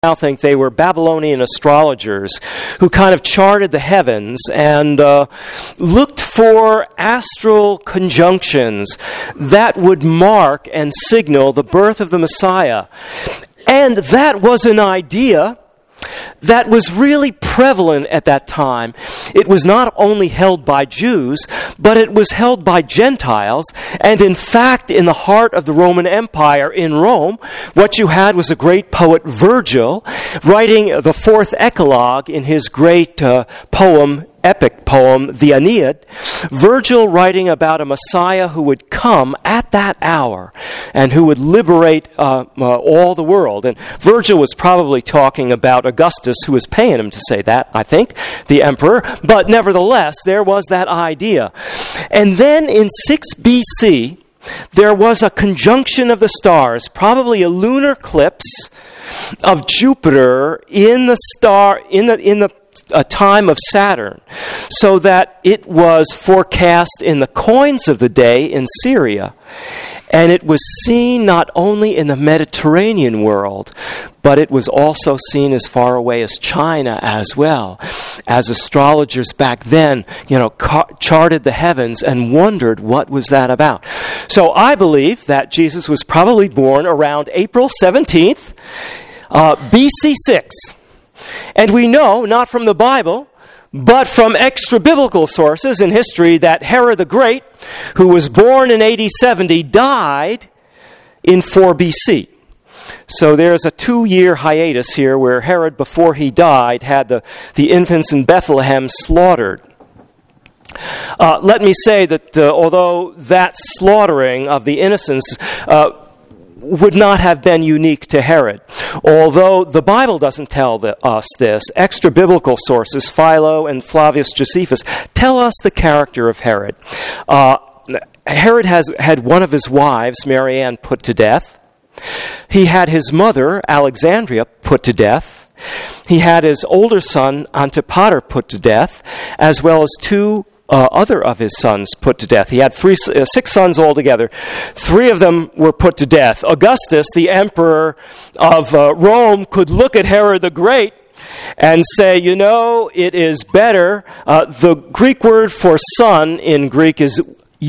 now think they were Babylonian astrologers who kind of charted the heavens and looked for astral conjunctions that would mark and signal the birth of the Messiah. And that was an idea that was really prevalent at that time. It was not only held by Jews, but it was held by Gentiles. And in fact, in the heart of the Roman Empire in Rome, what you had was a great poet, Virgil, writing the fourth Eclogue in his great epic poem, the Aeneid. Virgil writing about a Messiah who would come at that hour and who would liberate all the world. And Virgil was probably talking about Augustus, who was paying him to say that, I think, the emperor. But nevertheless, there was that idea. And then in 6 BC, there was a conjunction of the stars, probably a lunar eclipse of Jupiter in the a time of Saturn, so that it was forecast in the coins of the day in Syria. And it was seen not only in the Mediterranean world, but it was also seen as far away as China as well, as astrologers back then, charted the heavens and wondered what was that about. So I believe that Jesus was probably born around April 17th, BC 6. And we know, not from the Bible, but from extra-biblical sources in history, that Herod the Great, who was born in AD 70, died in 4 BC. So there's a 2-year hiatus here where Herod, before he died, had the infants in Bethlehem slaughtered. Let me say that although that slaughtering of the innocents would not have been unique to Herod. Although the Bible doesn't tell us this, extra-biblical sources, Philo and Flavius Josephus, tell us the character of Herod. Herod had one of his wives, Marianne, put to death. He had his mother, Alexandria, put to death. He had his older son, Antipater, put to death, as well as 2 other of his sons put to death. He had 6 sons altogether. 3 of them were put to death. Augustus, the emperor of Rome, could look at Herod the Great and say, it is better. The Greek word for son in Greek is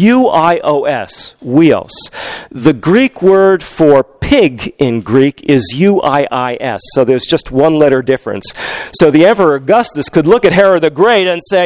uios, weos. The Greek word for pig in Greek is uiis, so there's just 1 letter difference. So the Emperor Augustus could look at Herod the Great and say,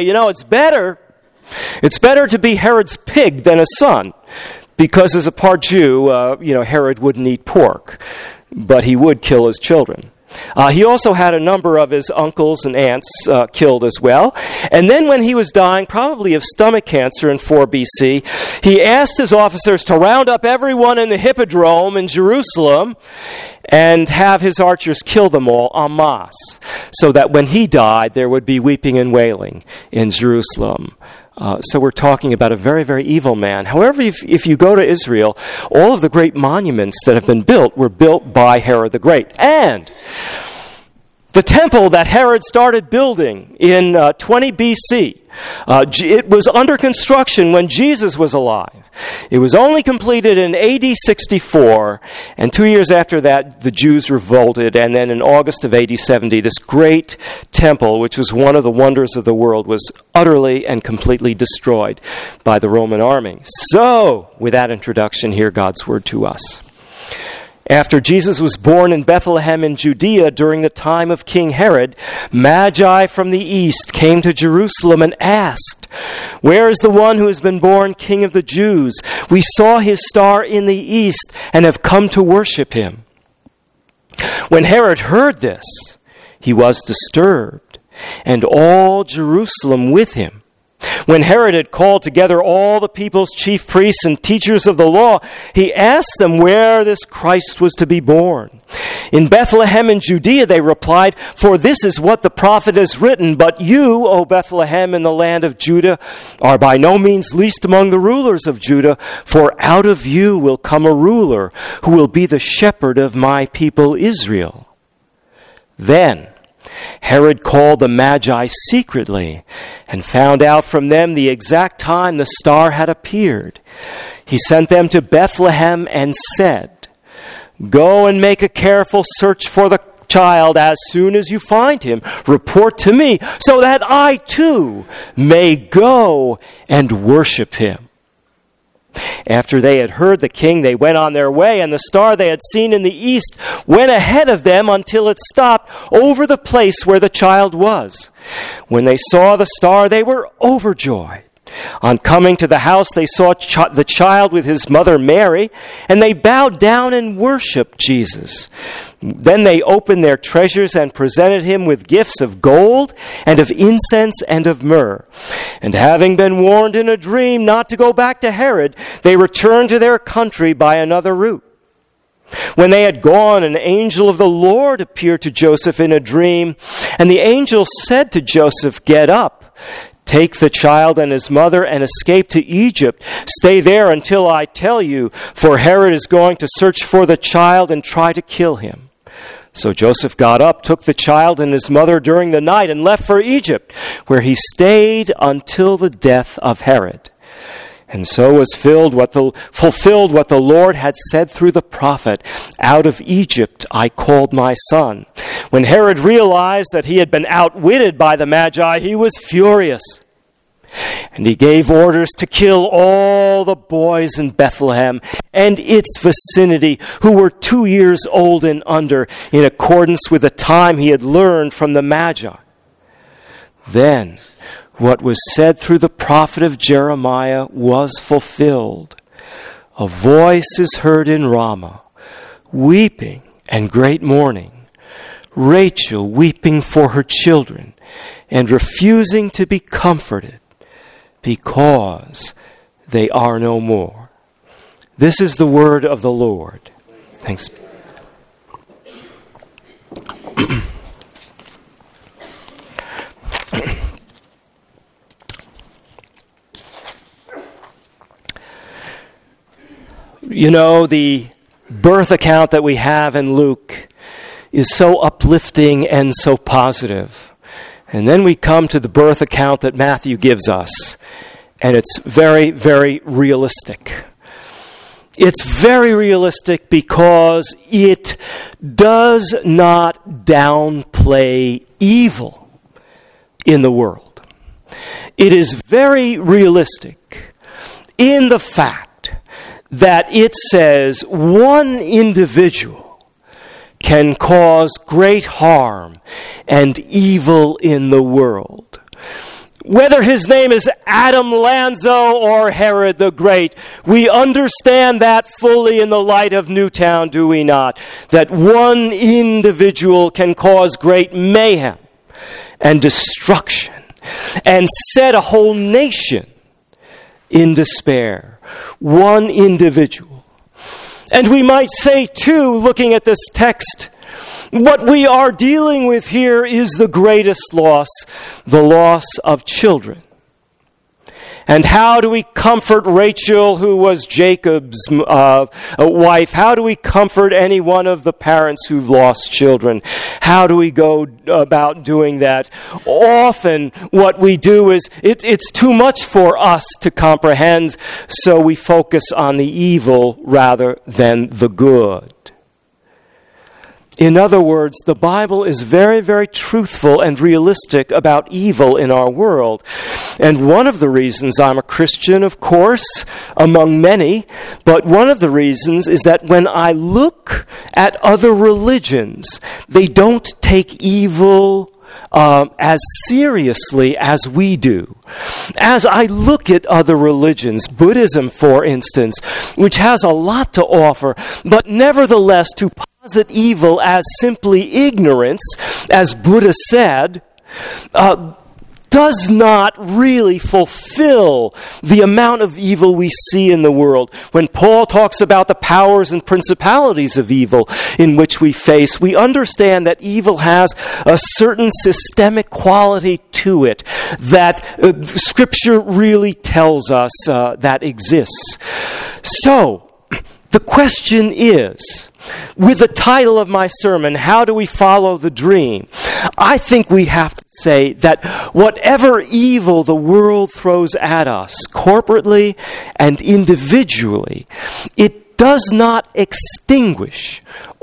it's better to be Herod's pig than a son, because as a part Jew, Herod wouldn't eat pork, but he would kill his children. He also had a number of his uncles and aunts killed as well. And then when he was dying, probably of stomach cancer in 4 BC, he asked his officers to round up everyone in the Hippodrome in Jerusalem and have his archers kill them all en masse, so that when he died, there would be weeping and wailing in Jerusalem. So we're talking about a very, very evil man. However, if you go to Israel, all of the great monuments that have been built were built by Herod the Great. And the temple that Herod started building in 20 BC, it was under construction when Jesus was alive. It was only completed in AD 64, and 2 years after that, the Jews revolted, and then in August of AD 70, this great temple, which was one of the wonders of the world, was utterly and completely destroyed by the Roman army. So, with that introduction, hear God's word to us. After Jesus was born in Bethlehem in Judea during the time of King Herod, Magi from the east came to Jerusalem and asked, "Where is the one who has been born King of the Jews? We saw his star in the east and have come to worship him." When Herod heard this, he was disturbed, and all Jerusalem with him. When Herod had called together all the people's chief priests and teachers of the law, he asked them where this Christ was to be born. "In Bethlehem in Judea," they replied, "for this is what the prophet has written. But you, O Bethlehem, in the land of Judah, are by no means least among the rulers of Judah, for out of you will come a ruler who will be the shepherd of my people Israel." Then Herod called the Magi secretly and found out from them the exact time the star had appeared. He sent them to Bethlehem and said, "Go and make a careful search for the child as soon as you find him. Report to me, so that I too may go and worship him." After they had heard the king, they went on their way, and the star they had seen in the east went ahead of them until it stopped over the place where the child was. When they saw the star, they were overjoyed. On coming to the house, they saw the child with his mother Mary, and they bowed down and worshipped Jesus. Then they opened their treasures and presented him with gifts of gold and of incense and of myrrh. And having been warned in a dream not to go back to Herod, they returned to their country by another route. When they had gone, an angel of the Lord appeared to Joseph in a dream, and the angel said to Joseph, "Get up, take the child and his mother and escape to Egypt. Stay there until I tell you, for Herod is going to search for the child and try to kill him." So Joseph got up, took the child and his mother during the night, and left for Egypt, where he stayed until the death of Herod. And so was fulfilled what the Lord had said through the prophet, "Out of Egypt I called my son." When Herod realized that he had been outwitted by the Magi, he was furious. And he gave orders to kill all the boys in Bethlehem and its vicinity who were 2 years old and under, in accordance with the time he had learned from the Magi. Then what was said through the prophet of Jeremiah was fulfilled. "A voice is heard in Ramah, weeping and great mourning, Rachel weeping for her children and refusing to be comforted, because they are no more." This is the word of the Lord. Thanks. You know, the birth account that we have in Luke is so uplifting and so positive. And then we come to the birth account that Matthew gives us, and it's very, very realistic. It's very realistic because it does not downplay evil in the world. It is very realistic in the fact that it says one individual can cause great harm and evil in the world. Whether his name is Adam Lanzo or Herod the Great, we understand that fully in the light of Newtown, do we not? That one individual can cause great mayhem and destruction and set a whole nation in despair. One individual. And we might say, too, looking at this text, what we are dealing with here is the greatest loss, the loss of children. And how do we comfort Rachel, who was Jacob's wife? How do we comfort any one of the parents who've lost children? How do we go about doing that? Often what we do is, it's too much for us to comprehend, so we focus on the evil rather than the good. In other words, the Bible is very, very truthful and realistic about evil in our world. And one of the reasons I'm a Christian, of course, among many, but one of the reasons is that when I look at other religions, they don't take evil as seriously as we do. As I look at other religions, Buddhism, for instance, which has a lot to offer, but nevertheless to posit evil as simply ignorance, as Buddha said, does not really fulfill the amount of evil we see in the world. When Paul talks about the powers and principalities of evil in which we face, we understand that evil has a certain systemic quality to it that Scripture really tells us that exists. So, the question is, with the title of my sermon, How Do We Follow the Dream? I think we have to say that whatever evil the world throws at us, corporately and individually, it does not extinguish or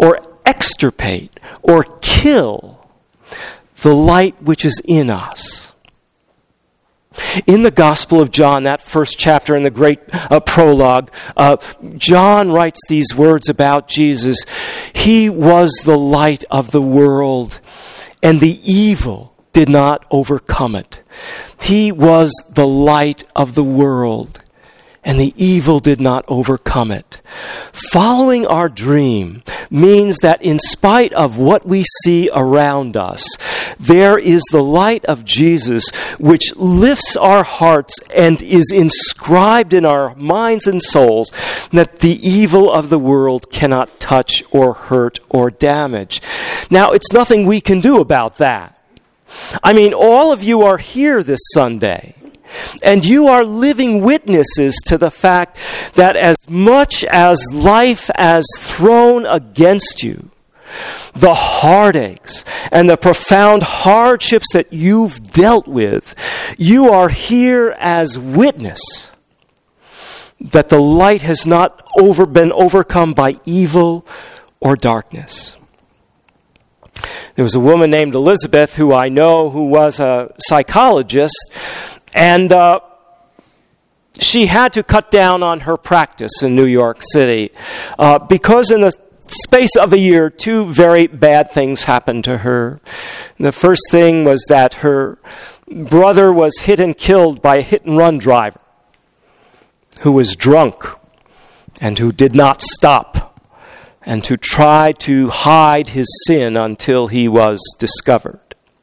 extirpate or kill the light which is in us. In the Gospel of John, that first chapter in the great prologue, John writes these words about Jesus. He was the light of the world, and the evil did not overcome it. He was the light of the world, and the evil did not overcome it. Following our dream means that in spite of what we see around us, there is the light of Jesus which lifts our hearts and is inscribed in our minds and souls that the evil of the world cannot touch or hurt or damage. Now, it's nothing we can do about that. I mean, all of you are here this Sunday, and you are living witnesses to the fact that as much as life has thrown against you, the heartaches and the profound hardships that you've dealt with, you are here as witness that the light has not been overcome by evil or darkness. There was a woman named Elizabeth who I know who was a psychologist, and she had to cut down on her practice in New York City because in the space of a year, two very bad things happened to her. The first thing was that her brother was hit and killed by a hit-and-run driver who was drunk and who did not stop and who tried to hide his sin until he was discovered.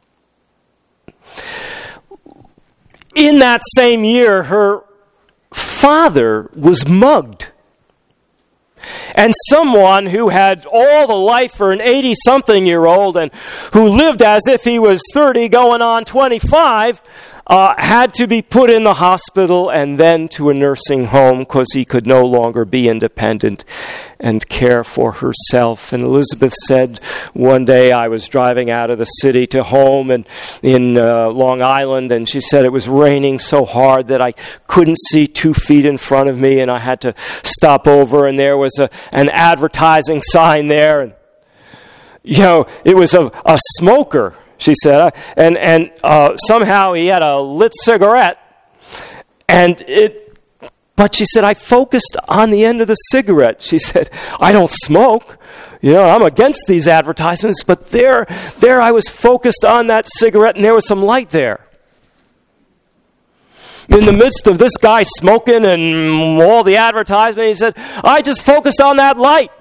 In that same year, her father was mugged. And someone who had all the life for an 80-something-year-old and who lived as if he was 30 going on 25 had to be put in the hospital and then to a nursing home because he could no longer be independent and care for herself. And Elizabeth said, one day I was driving out of the city to home and in Long Island, and she said it was raining so hard that I couldn't see 2 feet in front of me, and I had to stop over, and there was an advertising sign there, and it was a smoker, she said, and somehow he had a lit cigarette, but she said, I focused on the end of the cigarette. She said, I don't smoke. I'm against these advertisements, but there I was focused on that cigarette, and there was some light there. In the midst of this guy smoking and all the advertisement, he said, I just focused on that light.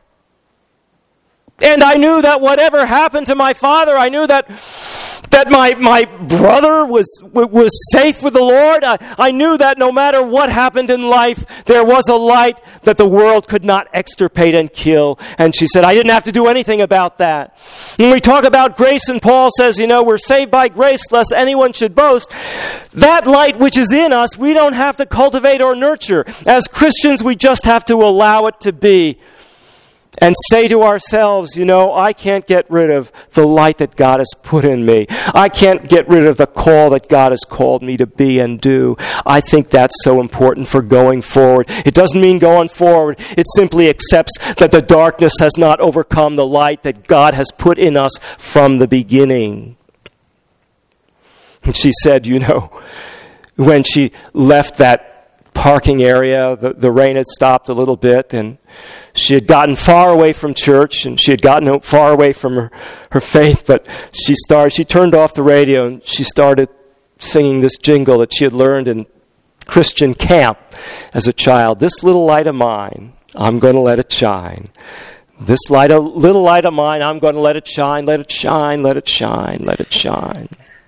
And I knew that whatever happened to my father, I knew that my brother was safe with the Lord. I knew that no matter what happened in life, there was a light that the world could not extirpate and kill. And she said, I didn't have to do anything about that. When we talk about grace, and Paul says, we're saved by grace, lest anyone should boast. That light which is in us, we don't have to cultivate or nurture. As Christians, we just have to allow it to be. And say to ourselves, I can't get rid of the light that God has put in me. I can't get rid of the call that God has called me to be and do. I think that's so important for going forward. It doesn't mean going forward. It simply accepts that the darkness has not overcome the light that God has put in us from the beginning. And she said, when she left that parking area, the rain had stopped a little bit, and she had gotten far away from church, and she had gotten far away from her faith, but she turned off the radio, and she started singing this jingle that she had learned in Christian camp as a child. This little light of mine, I'm going to let it shine. This little light of mine, I'm going to let it shine, let it shine, let it shine, let it shine.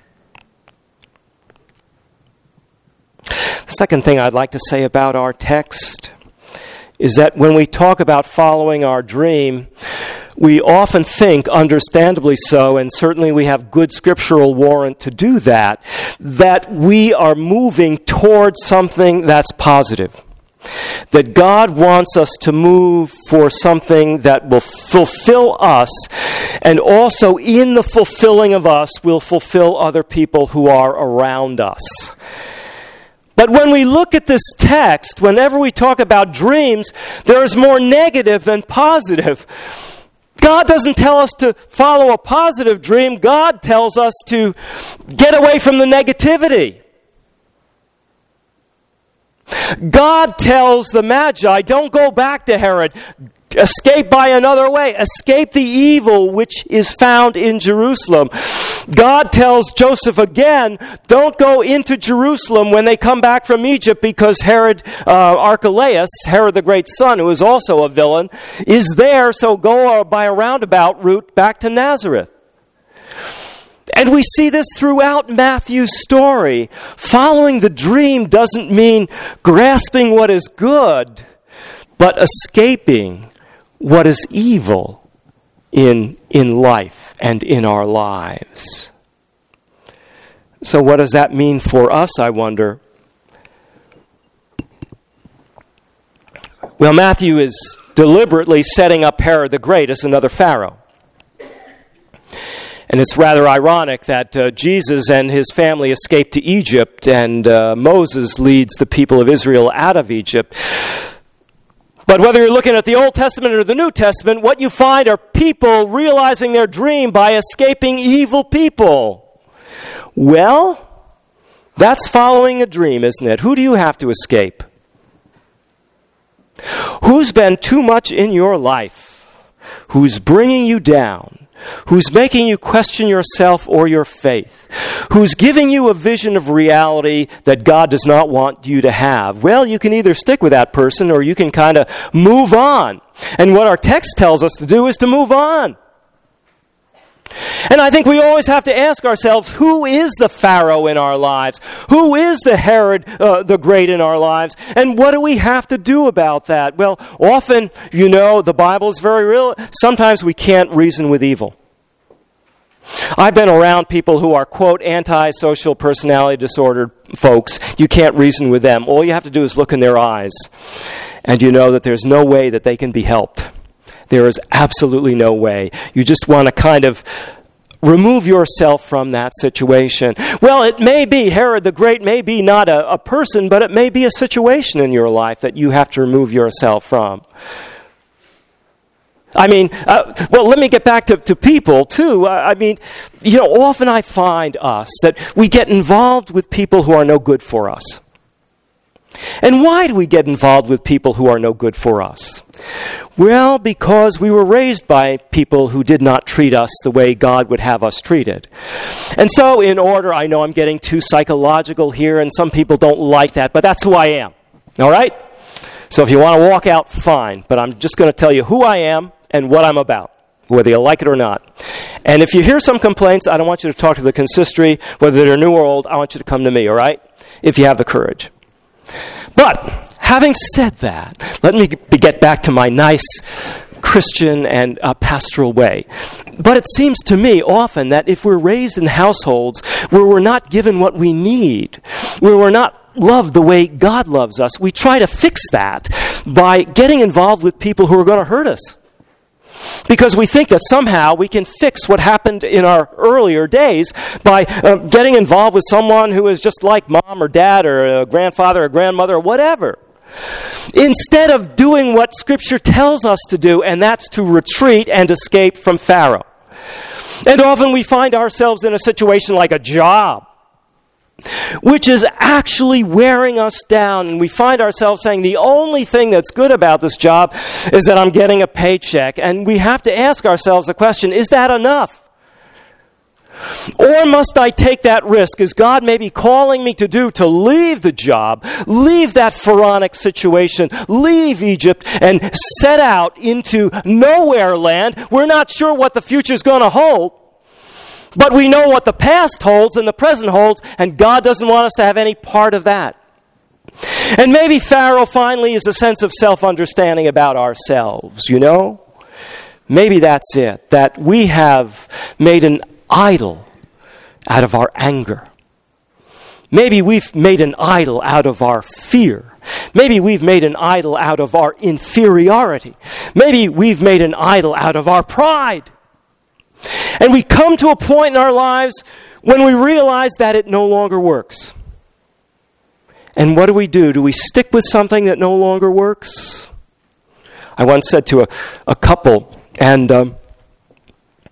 The second thing I'd like to say about our text is that when we talk about following our dream, we often think, understandably so, and certainly we have good scriptural warrant to do that we are moving towards something that's positive. That God wants us to move for something that will fulfill us, and also in the fulfilling of us will fulfill other people who are around us. But when we look at this text, whenever we talk about dreams, there is more negative than positive. God doesn't tell us to follow a positive dream. God tells us to get away from the negativity. God tells the Magi, don't go back to Herod. Escape by another way. Escape the evil which is found in Jerusalem. God tells Joseph again, don't go into Jerusalem when they come back from Egypt, because Herod Archelaus, Herod the great son, who is also a villain, is there, so go by a roundabout route back to Nazareth. And we see this throughout Matthew's story. Following the dream doesn't mean grasping what is good, but escaping what is evil in life and in our lives. So what does that mean for us, I wonder? Well, Matthew is deliberately setting up Herod the Great as another Pharaoh. And it's rather ironic that Jesus and his family escaped to Egypt, and Moses leads the people of Israel out of Egypt. But whether you're looking at the Old Testament or the New Testament, what you find are people realizing their dream by escaping evil people. Well, that's following a dream, isn't it? Who do you have to escape? Who's been too much in your life? Who's bringing you down? Who's making you question yourself or your faith? Who's giving you a vision of reality that God does not want you to have? Well, you can either stick with that person or you can kind of move on. And what our text tells us to do is to move on. And I think we always have to ask ourselves, who is the Pharaoh in our lives? Who is the Herod the Great in our lives? And what do we have to do about that? Well, often, the Bible is very real. Sometimes we can't reason with evil. I've been around people who are, quote, antisocial personality disordered folks. You can't reason with them. All you have to do is look in their eyes, and you know that there's no way that they can be helped. There is absolutely no way. You just want to kind of remove yourself from that situation. Well, it may be, Herod the Great may be not a person, but it may be a situation in your life that you have to remove yourself from. Let me get back to people, too. Often I find us that we get involved with people who are no good for us. And why do we get involved with people who are no good for us? Well, because we were raised by people who did not treat us the way God would have us treated. And so I know I'm getting too psychological here, and some people don't like that, but that's who I am. All right? So if you want to walk out, fine. But I'm just going to tell you who I am and what I'm about, whether you like it or not. And if you hear some complaints, I don't want you to talk to the consistory, whether they're new or old. I want you to come to me, all right? If you have the courage. But having said that, let me get back to my nice Christian and pastoral way. But it seems to me often that if we're raised in households where we're not given what we need, where we're not loved the way God loves us, we try to fix that by getting involved with people who are going to hurt us. Because we think that somehow we can fix what happened in our earlier days by getting involved with someone who is just like mom or dad or a grandfather or grandmother or whatever. Instead of doing what Scripture tells us to do, and that's to retreat and escape from Pharaoh. And often we find ourselves in a situation like a job, which is actually wearing us down. And we find ourselves saying, the only thing that's good about this job is that I'm getting a paycheck. And we have to ask ourselves the question, is that enough? Or must I take that risk? Is God maybe calling me to leave the job, leave that pharaonic situation, leave Egypt, and set out into nowhere land? We're not sure what the future's going to hold. But we know what the past holds and the present holds, and God doesn't want us to have any part of that. And maybe Pharaoh finally is a sense of self-understanding about ourselves, Maybe that's it, that we have made an idol out of our anger. Maybe we've made an idol out of our fear. Maybe we've made an idol out of our inferiority. Maybe we've made an idol out of our pride. And we come to a point in our lives when we realize that it no longer works. And what do? Do we stick with something that no longer works? I once said to a couple, and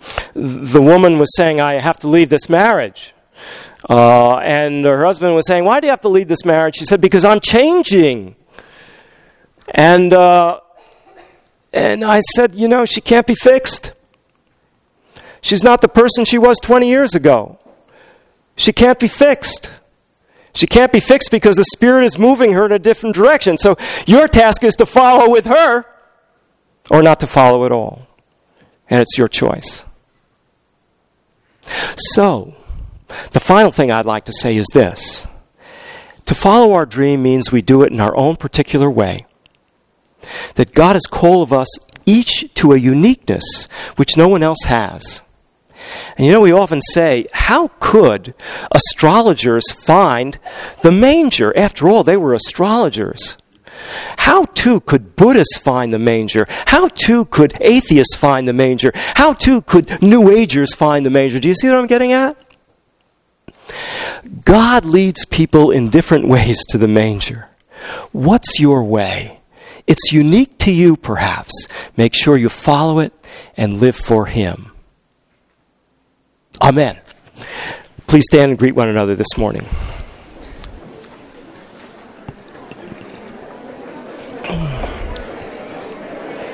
The woman was saying, I have to leave this marriage. And her husband was saying, why do you have to leave this marriage? She said, because I'm changing. And I said, she can't be fixed. She's not the person she was 20 years ago. She can't be fixed. She can't be fixed because the Spirit is moving her in a different direction. So your task is to follow with her or not to follow at all. And it's your choice. So, the final thing I'd like to say is this. To follow our dream means we do it in our own particular way. That God has called of us each to a uniqueness which no one else has. And we often say, how could astrologers find the manger? After all, they were astrologers. How too could Buddhists find the manger? How too could atheists find the manger? How too could New Agers find the manger? Do you see what I'm getting at? God leads people in different ways to the manger. What's your way? It's unique to you, perhaps. Make sure you follow it and live for Him. Amen. Please stand and greet one another this morning.